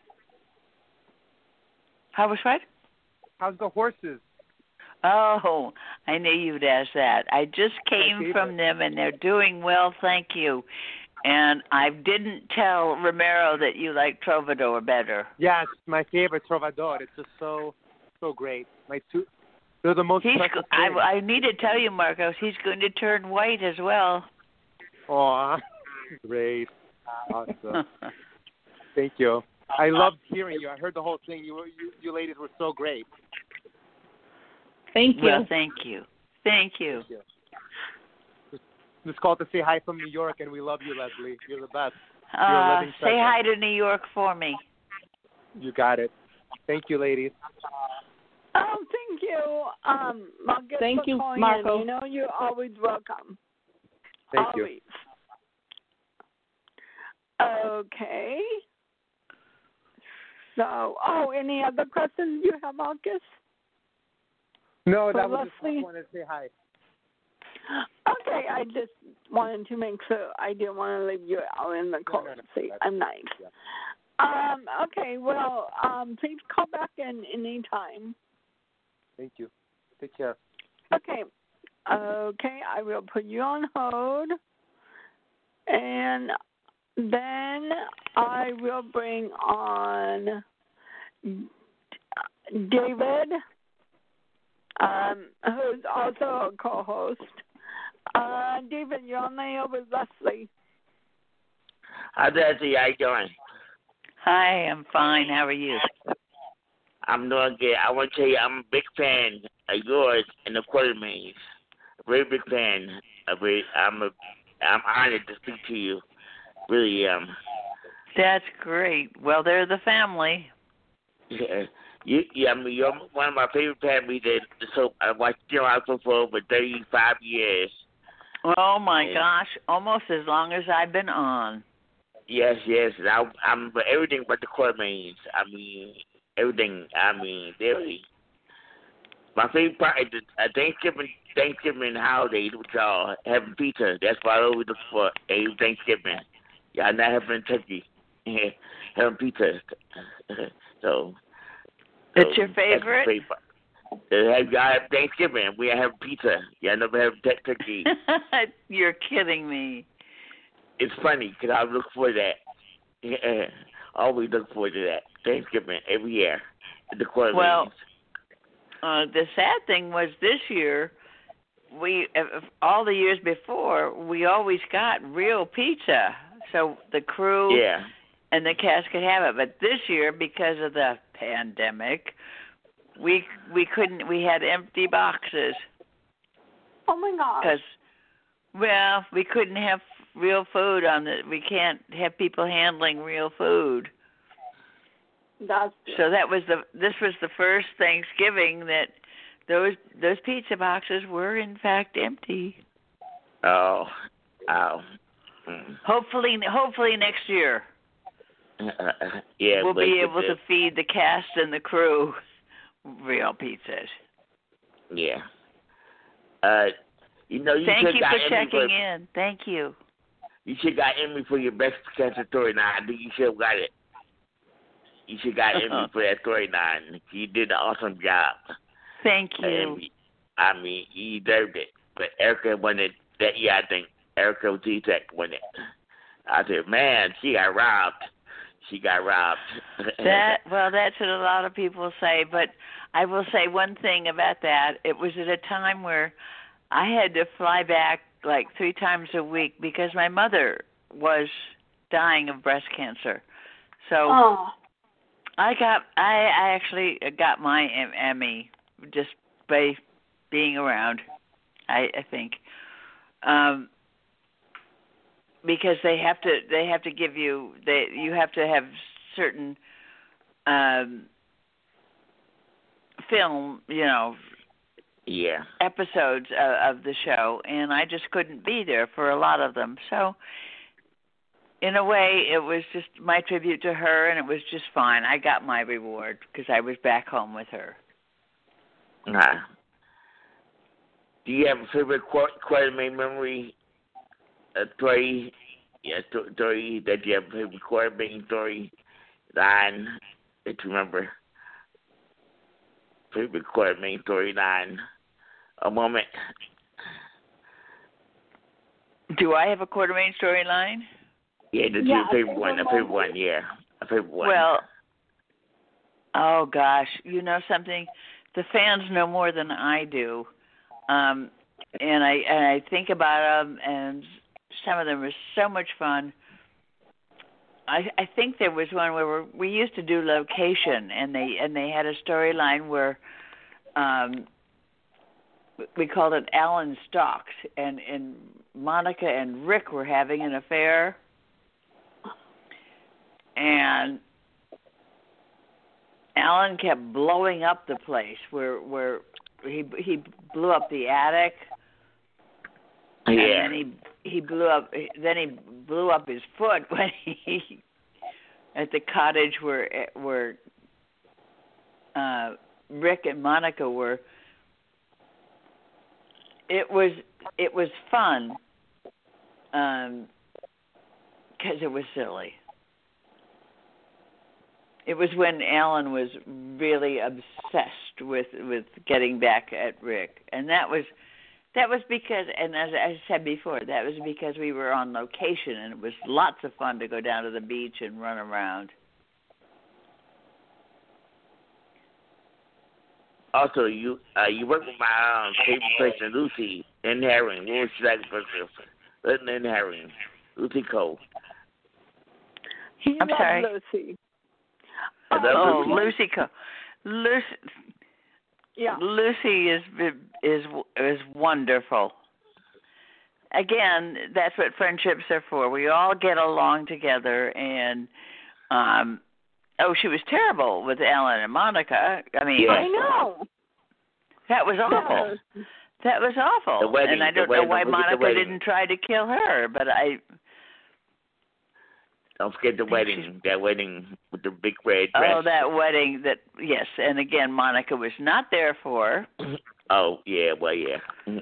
How was what? How's the horses? Oh, I knew you'd ask that. I just came from them, and they're doing well, thank you. And I didn't tell Romero that you like Trovador better. Yes, my favorite Trovador. It's just so great. They're the most He's. precious things. I need to tell you, Marcos. He's going to turn white as well. Aw, great. Awesome. Thank you. I loved hearing you. I heard the whole thing. You ladies were so great. Thank you. Well, thank you. Thank you. Thank you. Just called to say hi from New York, and we love you, Leslie. You're the best. You're a living Say treasure. hi to New York for me. You got it. Thank you, ladies. Oh, thank you, Marcus, Thank for you, calling Marco. in. You know, you're always welcome. Thank always. Okay. So, any other questions you have, Marcus? No, For that was just Leslie? I wanted to say hi. Okay, I just wanted to make sure I didn't want to leave you out in the cold. No. See, I'm nice. Yeah. Okay, well, please call back in any time. Thank you. Take care. Okay, I will put you on hold, and then I will bring on David, who's also a co-host. David, you're on the air with Leslie. Hi, Leslie. How you doing? Hi, I'm fine. How are you? I'm doing good. I want to tell you I'm a big fan of yours and the Quartermains. A very big fan. I'm honored to speak to you. Really am. That's great. Well, they're the family. Yeah. I mean, you're one of my favorite families. So I watched General Hospital for over 35 years. Oh my gosh, almost as long as I've been on. Yes. And I'm for everything but the Quartermains. I mean, everything. I mean, really. My favorite part is the Thanksgiving holiday with y'all having pizza. That's what I always look for every Thanksgiving. Y'all not having turkey, having pizza. So It's your favorite? Y'all have Thanksgiving. We have pizza. Y'all never have turkey. You're kidding me. It's funny because I look for that. Always look forward to that. Thanksgiving every year. The Quartermains. Well, the sad thing was this year, all the years before, we always got real pizza. So the crew and the cast could have it. But this year, because of the pandemic, we couldn't. We had empty boxes. Oh my gosh! Because, we couldn't have real food we can't have people handling real food. So this was the first Thanksgiving that those pizza boxes were in fact empty. Oh. Hopefully next year. We'll be able to feed the cast and the crew real pizzas. Yeah. Thank you for checking in. Thank you. You should got Emmy for your best cancer storyline. I think you should have got it. You should got Emmy for that storyline. You did an awesome job. Thank you. I mean, you deserved it. But Erica won it that year, I think. Erica Z-Tech won it. I said, man, she got robbed. That's what a lot of people say. But I will say one thing about that. It was at a time where I had to fly back like 3 times a week because my mother was dying of breast cancer. So I actually got my Emmy just by being around, I think. Because they have to give you you have to have certain film, episodes of the show, and I just couldn't be there for a lot of them. So in a way, it was just my tribute to her, and it was just fine. I got my reward because I was back home with her. Do you have a favorite Quartermain memory? Story, story that you have a favorite Quartermain story line that you remember? Favorite Quartermain storyline, a moment. Do I have a Quartermain storyline? Yeah, that's your favorite one. A favorite one, yeah. A favorite one. Well, oh gosh, you know something? the fans know more than I do, and I think about them, and some of them are so much fun. I think there was one where we used to do location, and they had a storyline where we called it Alan Stocks, and Monica and Rick were having an affair, and Alan kept blowing up the place where he blew up the attic. Yeah. And then he blew up his foot when he at the cottage where Rick and Monica were. It was fun because it was silly. It was when Alan was really obsessed with getting back at Rick, and that was because, and as I said before, that was because we were on location, and it was lots of fun to go down to the beach and run around. Also, you work with my favorite person, Lucy in Herring. What was she like person? In Herring, Lucy Cole. I'm sorry. Lucy. Lucy Cole. Yeah. Lucy is wonderful. Again, that's what friendships are for. We all get along together, and she was terrible with Alan and Monica. I mean, I know. That was awful. That was awful. The wedding, and I don't know why Monica didn't try to kill her, but I. Don't forget the wedding. That wedding with the big red dress. Oh, that wedding. Yes, and again, Monica was not there for. Oh yeah, well yeah.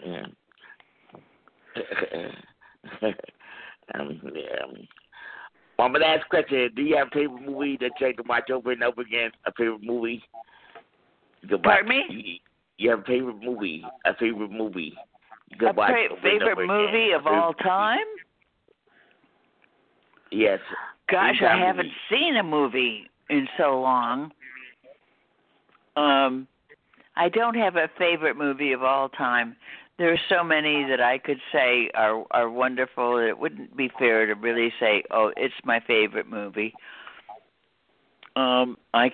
One last question: do you have a favorite movie that you like to watch over and over again? A favorite movie? Pardon me? You have a favorite movie? A favorite movie? You a favorite movie of all time? Yes. Gosh, I haven't seen a movie in so long. I don't have a favorite movie of all time. There are so many that I could say are wonderful that it wouldn't be fair to really say, oh, it's my favorite movie. I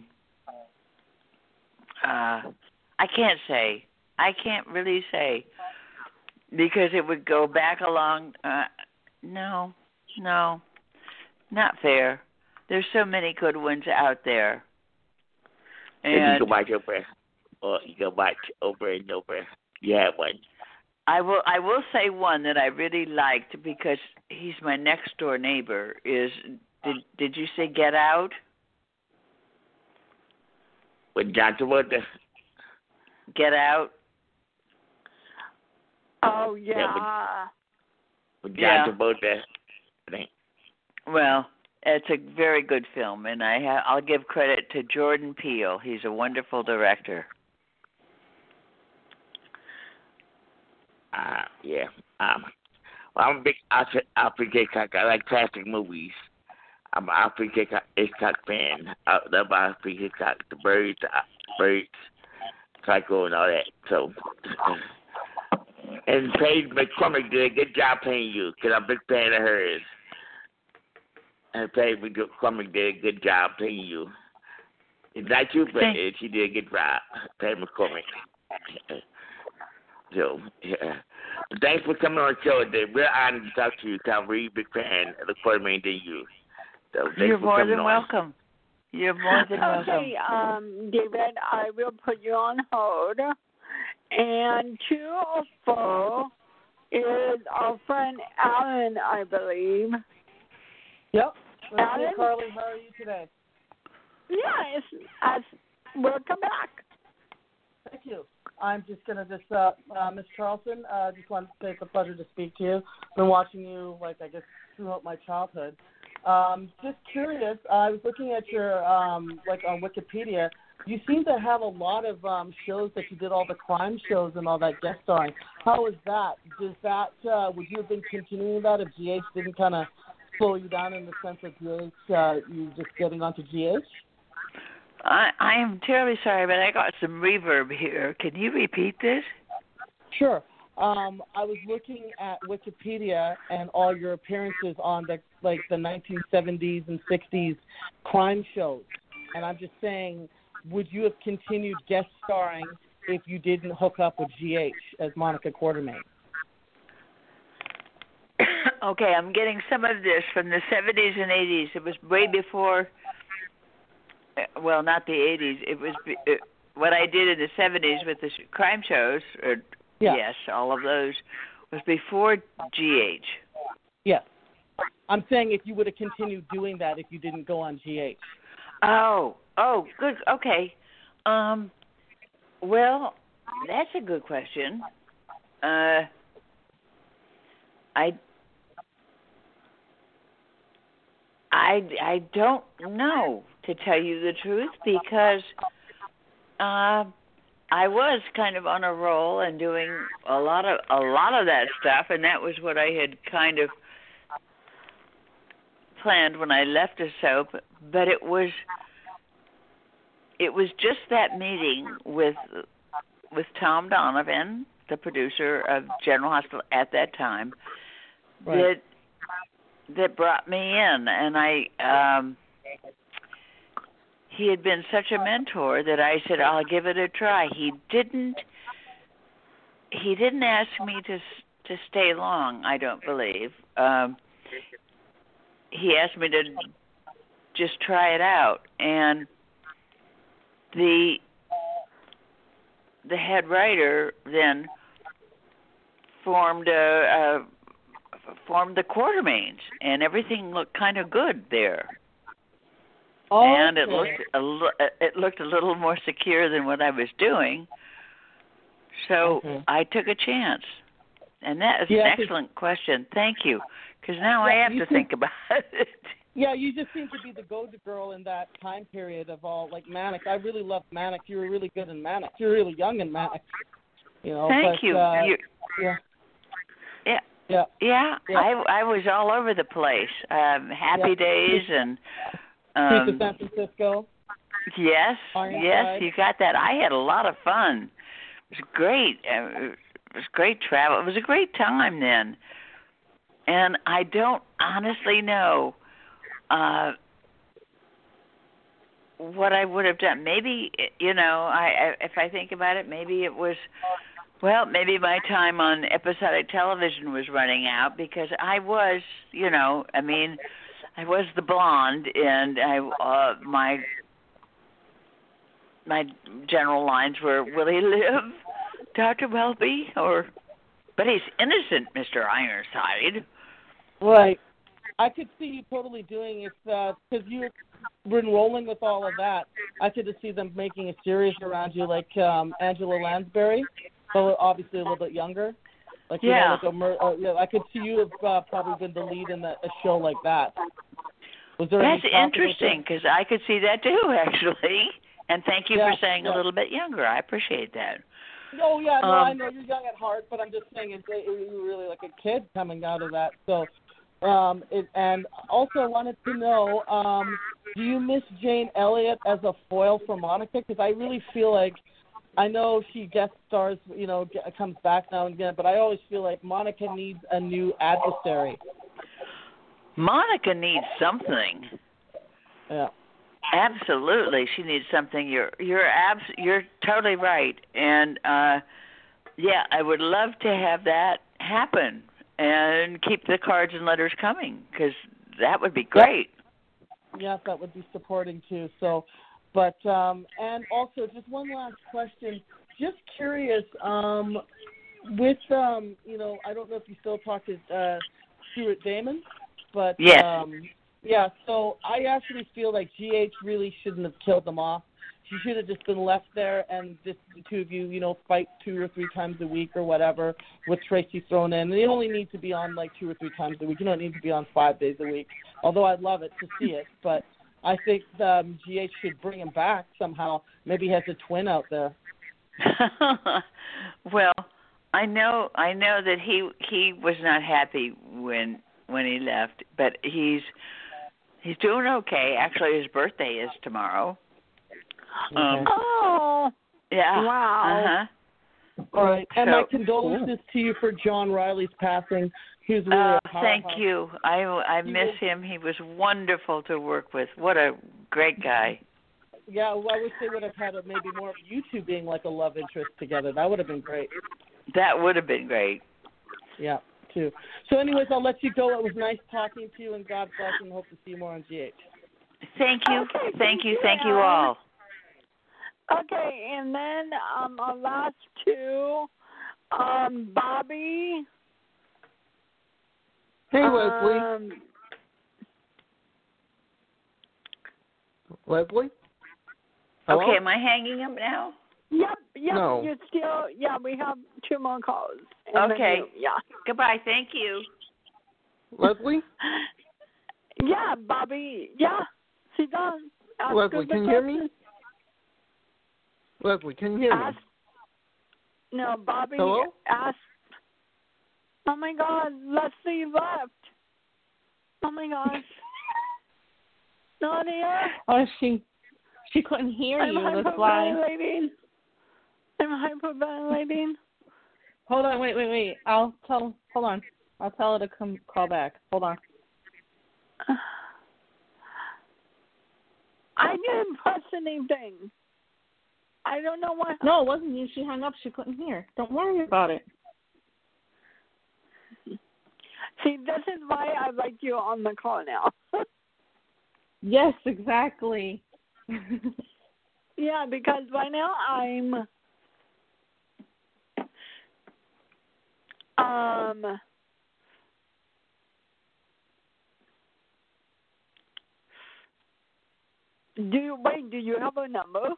can't say. I can't really say because it would go back along. No, not fair. There's so many good ones out there. And you can watch over, or you can watch over and over. You have one. I will say one that I really liked because he's my next door neighbor. Did you say Get Out? With John Travolta. Get Out. Oh yeah. With John Travolta. Well, it's a very good film, and I'll give credit to Jordan Peele. He's a wonderful director. Yeah. Well, I'm a big Alfred Hitchcock. I like classic movies. I'm an Alfred Hitchcock fan. I love Alfred Hitchcock, the Birds, Psycho, and all that. So, and Paige McCormick did a good job playing you, because I'm a big fan of hers. And Paige McCormick did a good job playing you. It's not you, but she did a good job, Paige McCormick. So, yeah. But thanks for coming on the show today. We're honored to talk to you, because I'm a really big fan of the Quartermain than you. So you're more than welcome. You're more than welcome. Okay, David, I will put you on hold. And 204 is our friend Alan, I believe. Yep. Alan? Carly, how are you today? Yeah, welcome back. Thank you. I'm just going to Miss Charlton, just wanted to say it's a pleasure to speak to you. Been watching you, throughout my childhood. Just curious, I was looking at your, on Wikipedia. You seem to have a lot of shows that you did, all the crime shows and all that guest starring. How is that? Does that, would you have been continuing that if GH didn't kind of slow you down in the sense of GH, you just getting onto GH? I am terribly sorry, but I got some reverb here. Can you repeat this? Sure. I was looking at Wikipedia and all your appearances on the 1970s and 60s crime shows, and I'm just saying, would you have continued guest starring if you didn't hook up with GH as Monica Quartermaine? Okay, I'm getting some of this from the 70s and 80s. It was way before. Well, not the 80s. It was what I did in the 70s with the crime shows. Yes, all of those was before GH. Yes. I'm saying if you would have continued doing that if you didn't go on GH. Oh, good. Okay. Well, that's a good question. I don't know, to tell you the truth, because I was kind of on a roll and doing a lot of that stuff, and that was what I had kind of planned when I left the soap. But it was just that meeting with Tom Donovan, the producer of General Hospital at that time, right, that brought me in, and he had been such a mentor that I said, I'll give it a try. He didn't ask me to stay long, I don't believe. He asked me to just try it out, and the head writer then formed the Quartermaines, and everything looked kind of good there. Okay. And it looked a little more secure than what I was doing. So I took a chance. And that is an excellent question. Thank you. Because now I have to think about it. Yeah, you just seem to be the go-to girl in that time period of all, like Mannix. I really loved Mannix. You were really good in Mannix. You were really young in Mannix. Thank you. I was all over the place. Happy Days and Streets of San Francisco. Yes, you got that. I had a lot of fun. It was great. It was great travel. It was a great time then. And I don't honestly know what I would have done. Maybe, if I think about it, maybe it was, maybe my time on episodic television was running out, because I was, I was the blonde, and my general lines were, will he live, Dr. Welby? But he's innocent, Mr. Ironside. Right. I could see you totally doing it, because you were rolling with all of that. I could just see them making a series around you, like Angela Lansbury, so obviously a little bit younger. I could see you have probably been the lead in a show like that. That's interesting, because I could see that too, actually. And thank you for saying a little bit younger. I appreciate that. Oh, yeah, no, I know you're young at heart, but I'm just saying you were really like a kid coming out of that. So, and also I wanted to know, do you miss Jane Elliott as a foil for Monica? Because I really feel like, I know she guest stars, comes back now and again, but I always feel like Monica needs a new adversary. Monica needs something. Yeah. Absolutely, she needs something. You're totally right, and I would love to have that happen and keep the cards and letters coming, because that would be great. Yes, that would be supporting too. So, but and also just one last question. Just curious, with I don't know if you still talk to Stuart Damon, but yes. Yeah, so I actually feel like GH really shouldn't have killed them off. She should have just been left there, and just the two of you, fight 2 or 3 times a week or whatever, with Tracy thrown in. And they only need to be on like 2 or 3 times a week. You don't need to be on 5 days a week, although I'd love it to see it. But I think GH should bring him back somehow. Maybe he has a twin out there. Well, I know that he was not happy when he left, but he's doing okay. Actually, his birthday is tomorrow. Oh. Yeah. Wow. All right. And So- my condolences to you for John Riley's passing. He was really a thank powerhouse. you. I miss him. He was wonderful to work with. What a great guy. Yeah, well, I wish they would have had maybe more of you two being like a love interest together. That would have been great. That would have been great. Yeah, too. So anyways, I'll let you go. It was nice talking to you, and God bless, and hope to see you more on GH. Thank you. Okay, Thank you all. Okay, and then our last two, Bobby. Hey, Leslie. Leslie? Hello? Okay, am I hanging up now? Yep. No. You're still. Yeah, we have two more calls. And Okay. then yeah. Goodbye. Thank you. Leslie? Yeah, Bobby. Yeah. She does. Ask her Leslie, the can you hear me? question. Leslie, can you hear me? No, Bobby. Hello? Ask. Oh my God, Leslie left. Oh my gosh. Nadia. Oh, she couldn't hear I'm you. That's why. I'm hyperventilating. Hold on, wait. Hold on. I'll tell her to call back. Hold on. I didn't press anything. I don't know why. No, it wasn't you. She hung up. She couldn't hear. Don't worry about it. See, this is why I like you on the call now. Yes, exactly. Yeah, because right now I'm do you have a number?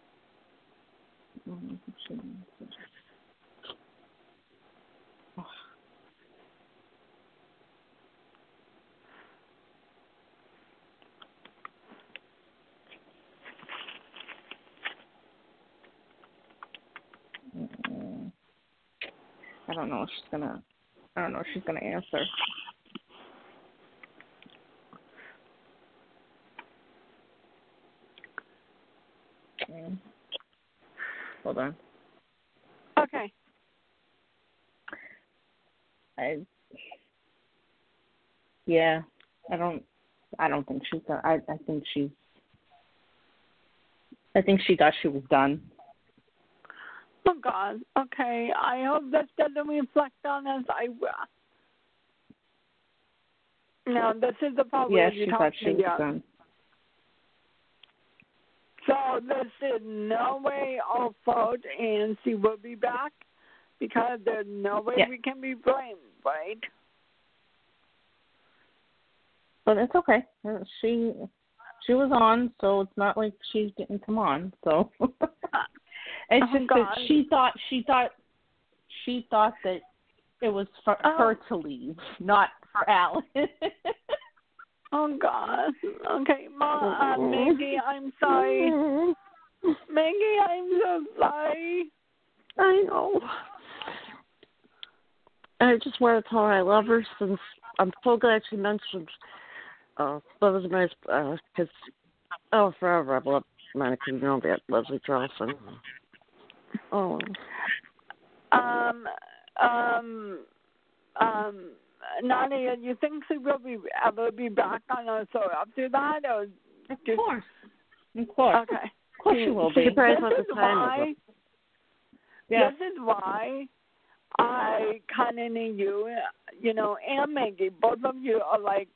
I don't know if she's gonna answer. Hold on. Okay. I don't think she's done. I think she thought she was done. Oh God. Okay. I hope this doesn't reflect on us. I will. No, this is the part Yeah, where she you thought talk she me was down. done. So this is no way our fault, and she will be back because there's no way we can be blamed, right? But it's okay. She was on, so it's not like she didn't come on. So it's just that she thought that it was for her to leave, not for Alan. Oh God. Okay, Mom, Maggie, I'm sorry. Maggie, I'm so sorry. I know. I just want to tell her I love her since I'm so glad she mentioned those nice kids. Forever I've loved Monica. You know that, Leslie Charleston. Oh. Nadia, you think she will ever be back on our show after that, or Of course. Okay. Of course she will be. This is why I kind of need you, and Maggie. Both of you are like,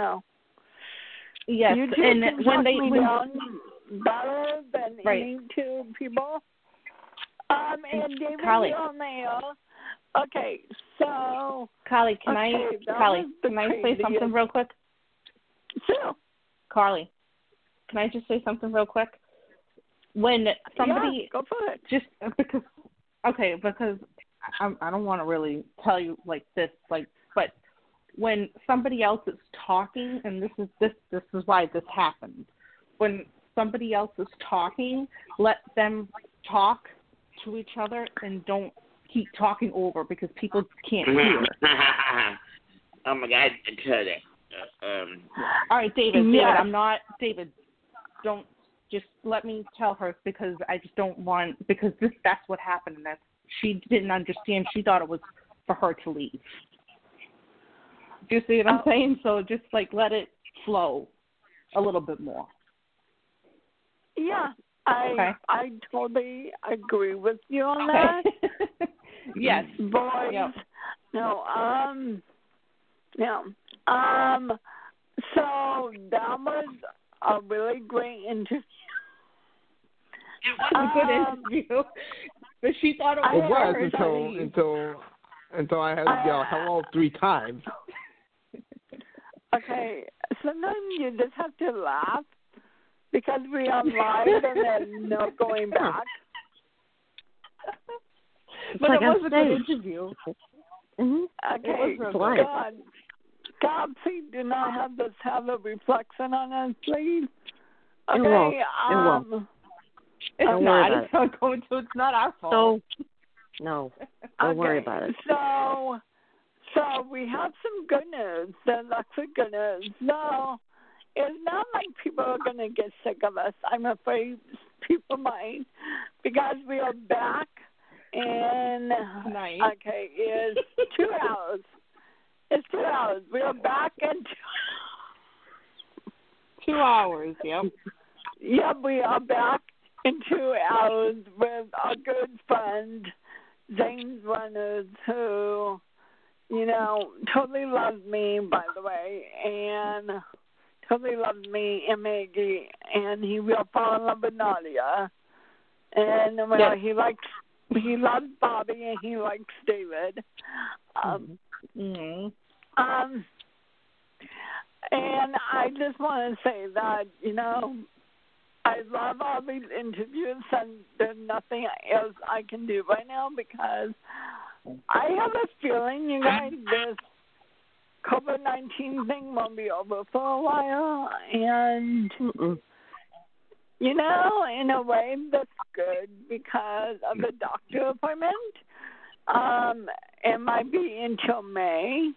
Yes, you two and can when talk me down better than any two people. And David, Carly. on there. Okay, so Carly, can I say something real quick? Sure. Carly, can I just say something real quick? When somebody go for it. Just because I don't want to really tell you like this, but when somebody else is talking, and this is why this happens. When somebody else is talking, let them talk to each other and don't keep talking over because people can't hear. Oh my God, I tell that. All right, David, I'm not David. Don't just let me tell her because I just don't want because that's what happened and she didn't understand. She thought it was for her to leave. Do you see what I'm saying? So just like let it flow a little bit more. Yeah, I totally agree with you on that. Yes. Boys. Yep. No. So that was a really great interview. It was a good interview, but she thought it was until I had to yell hello 3 times. Okay, sometimes you just have to laugh because we are live and then no going back. But it was a good interview. Mm-hmm. Okay, God, please do not have a reflection on us, please. Okay, it won't. It's Don't not. worry It's not going to. It's not our fault. No, don't worry about it. So we have some good news. There's lots of good news. No, it's not like people are going to get sick of us. I'm afraid people might because we are back in, nice. Okay, it's 2 hours. It's 2 hours. We are back in 2 hours, yep. Yep, we are back in 2 hours with our good friend, James Reynolds, who, totally loves me, by the way, and totally loves me and Maggie, and he will fall in love with Nadia. And, he loves Bobby, and he likes David. And I just want to say that, I love all these interviews, and there's nothing else I can do right now because I have a feeling, you guys, this COVID-19 thing won't be over for a while, and, in a way that's good because of the doctor appointment. It might be until May.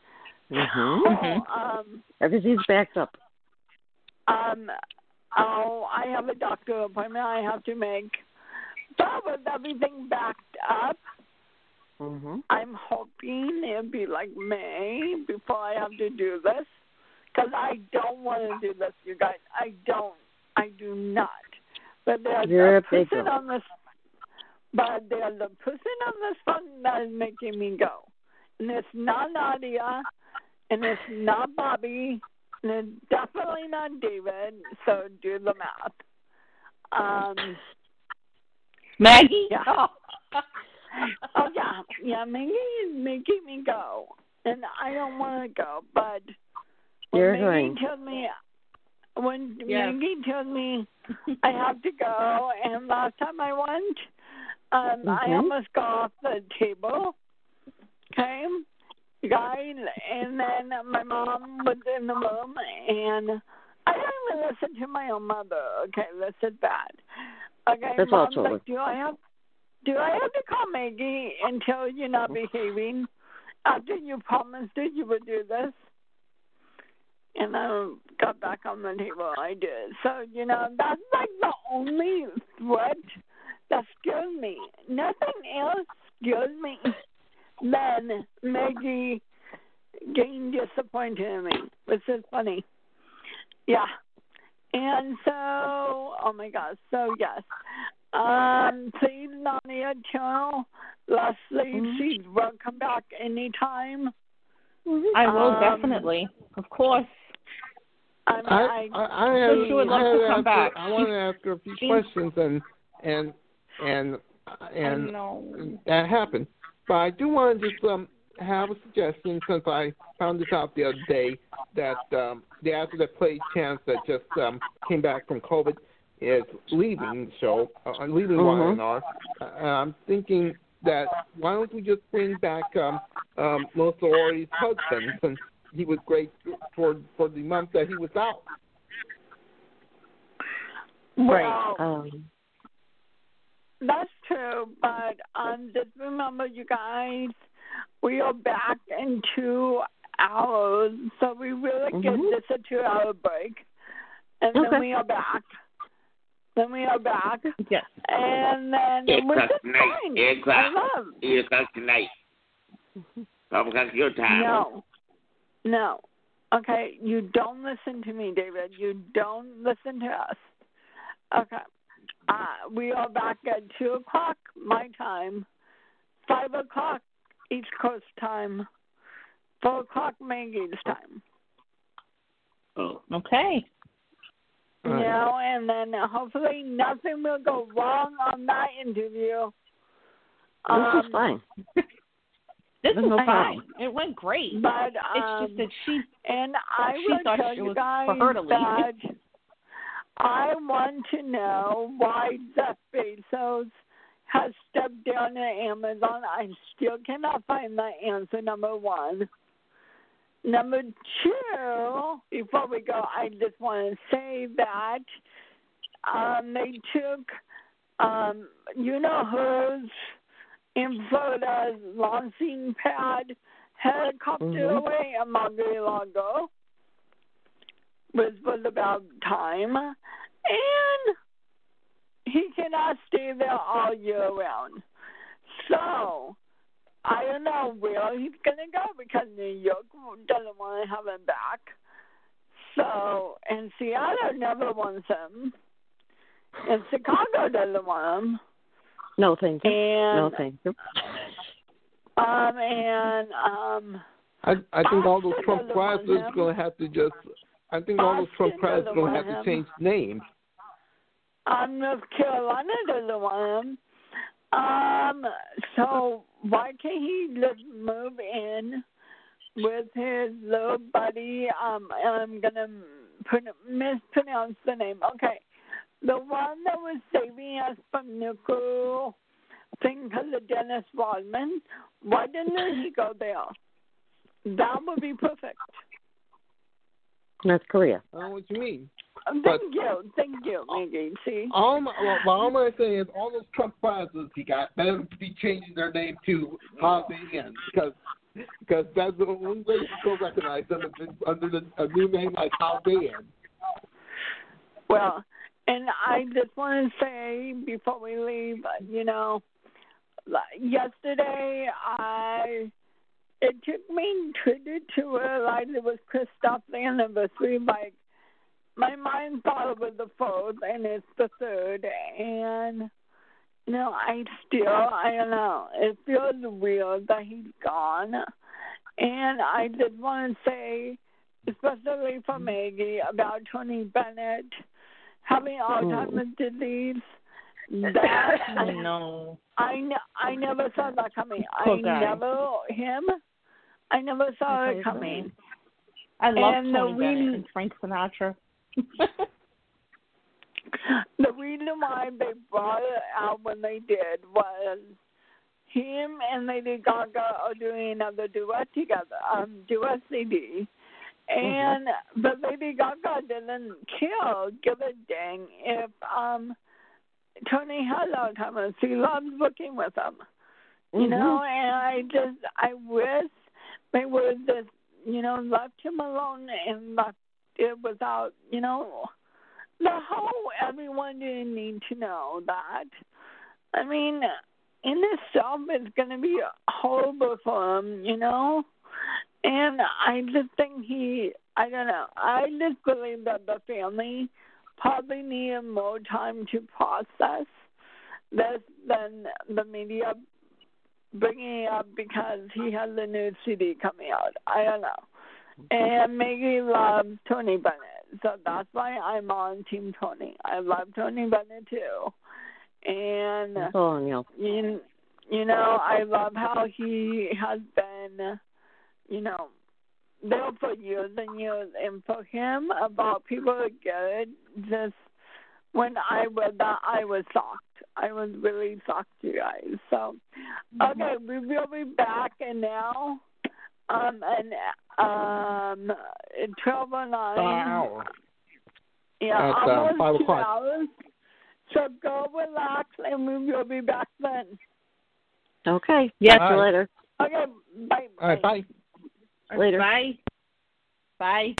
Everything's backed up. I have a doctor appointment I have to make. But with everything backed up, I'm hoping it'll be like May before I have to do this. Because I don't want to do this, you guys. I do not. But there's a person on this. But there's a person on this phone that is making me go. And it's not Nadia, and it's not Bobby, and it's definitely not David, so do the math. Maggie? Yeah. Yeah, Maggie is making me go. And I don't want to go, but when Maggie tells me I have to go, and last time I went, I almost got off the table, okay, guys, and then my mom was in the room, and I don't even listen to my own mother, okay, this is bad. Okay, that's Mom's like, do I have to call Maggie and tell you not behaving after you promised that you would do this? And I got back on the table, I did. So, that's like the only threat that scares me. Nothing else scares me than Maggie getting disappointed in me, which is funny. Yeah. And so, oh my gosh, so yes. Please, Nadia, tell Leslie she's welcome back anytime. I will definitely, of course. I want to ask her a few questions, and that happened. But I do want to just have a suggestion, since I found this out the other day, that the actor that played Chance that just came back from COVID is leaving the show, leaving Y&R. I'm thinking that why don't we just bring back Melissa Laurie's husband, since he was great for the month that he was out. Well, that's true, but just remember, you guys, we are back in 2 hours, so we really get this a 2 hour break, and then we are back. Then we are back. Yes. And then 8 we're o'clock just tonight. fine. 8 o'clock. I love. 8 o'clock tonight. 12 o'clock your time. No. Okay, you don't listen to me, David. You don't listen to us. Okay. We are back at 2 o'clock my time, 5 o'clock East Coast time, 4 o'clock Maggie's time. Oh. Okay. You know, and then hopefully nothing will go wrong on that interview. This is fine. This is no fine. problem. It went great. But it's just that she will thought tell it you was guys for her to leave. that I want to know why Jeff Bezos has stepped down at Amazon. I still cannot find that answer, number one. Number two, before we go, I just want to say that they took, you know who's in Florida's launching pad helicopter away at Mar-a-Lago, which was about time, and he cannot stay there all year round. So, I don't know where he's going to go because New York doesn't want to have him back. So, and Seattle never wants him. And Chicago doesn't want him. No, thank you. And, no, thank you. I think all those Trump presidents are going to have to just. I think all those Trump presidents are going to have to change names. North Carolina doesn't want him. So why can't he just move in with his little buddy? I'm gonna mispronounce the name. Okay, the one that was saving us from nuclear thing because of Dennis Rodman. Why didn't he go there? That would be perfect. North Korea. I don't know what you mean. Thank you, Maggie. See? All I'm saying is all those Trump presidents he got better be changing their name to Holiday Inn because that's the only way you can recognize them under a new name like Holiday Inn. Well, and I just want to say before we leave, you know, yesterday it took me to realize it was Christoph's anniversary. Like, my mind thought it was the 4th, and it's the 3rd. And, you know, I don't know. It feels weird that he's gone. And I just want to say, especially for Maggie, about Tony Bennett having Alzheimer's disease. That I know. I never saw that coming. I never saw it coming. I love Tony Bennett and Frank Sinatra. The reason why they brought it out when they did was him and Lady Gaga are doing another duet together, duet CD. And but Lady Gaga didn't give a dang if Tony has Alzheimer's. She loves working with him. You know, and I wish they would just, you know, left him alone and left it without, you know, everyone didn't need to know that. I mean, in itself, it's going to be horrible for him, you know? And I just think I don't know, I just believe that the family probably needed more time to process this than the media bringing it up because he has a new CD coming out. I don't know. And Maggie loves Tony Bennett, so that's why I'm on Team Tony. I love Tony Bennett too. And you know, I love how he has been, you know, there for years and years. And for him, about people to get it, just when I read that, I was shocked. I was really shocked, you guys. So, okay, we will be back, and now, 12:09. Yeah, almost 5 2 o'clock. hours. So go relax, and we will be back then. Okay. Yeah. See you later. Okay. Bye. All right. Bye. Later. Bye. Bye.